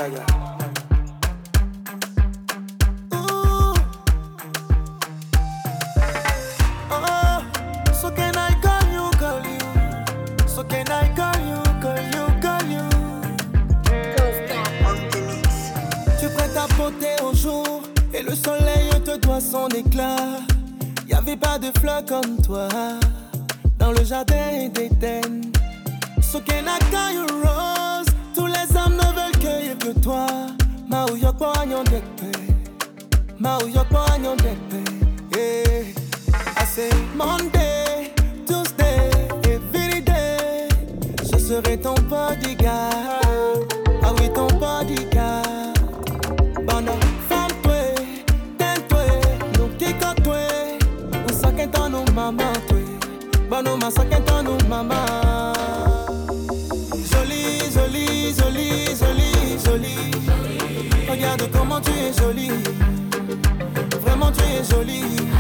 Gaga. So can I call you, call you? So can I call you, call you, call you? Tu prêtes ta beauté au jour et le soleil te doit son éclat. Y'avait pas de fleurs comme toi dans le jardin d'Éden. So can I call you rose? Tous les hommes ne veulent cueillir que toi. Ma ou yok po agnon dekpe. Ma ou yok po agnon dekpe. Yeah. I say Monday, Tuesday, every day. Je serai ton bodyguard. Ah oui, ton bodyguard. Bana femme toi, ten toi, nous qui quand toi. Ou ça qu'est ton nous maman toi. Bano ma ça qu'est ton nous maman. Jolie, jolie, jolie, jolie, jolie. Regarde comment tu es jolie. Vraiment tu es jolie.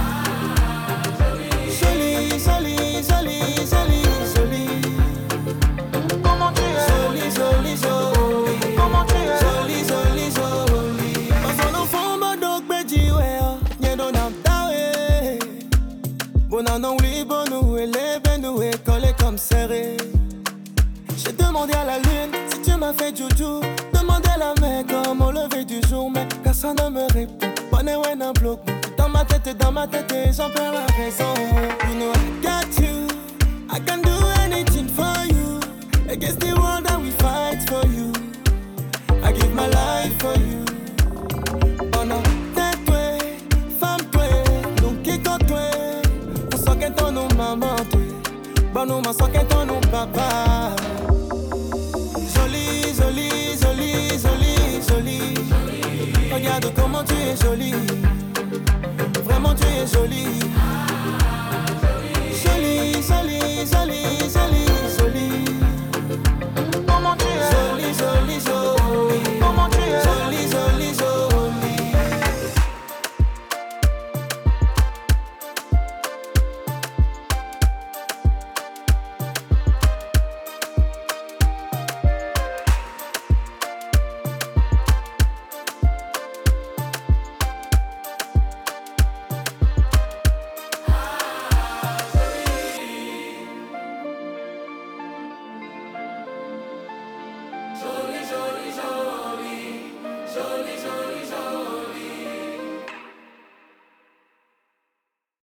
Jolie, jolie, jolie, jolie, jolie. Comment tu es jolie, jolie, jolie. Comment tu es jolie, jolie, jolie. Parce qu'on enfant ma dog beji wea. Nye don am dawe. Bona non oui bonou ele benu e collé comme serré. J'ai demandé à la lune si tu m'as fait joujou. Demandé à la mer comme au lever du jour. Mais personne ne me répond. Bonne ouais un bloc. Dans ma tête et j'en perds la raison. You know I got you. I can do anything for you. Against the world that we fight for you. I give my life for you. Oh non, tête toi, femme toi, nous qui quand toi. On sent qu'est ton nous maman toi. Bon nous m'en sent qu'est ton nous papa. Jolie, jolie, jolie, jolie, jolie. Regarde comment tu es jolie. Vraiment tu es jolie.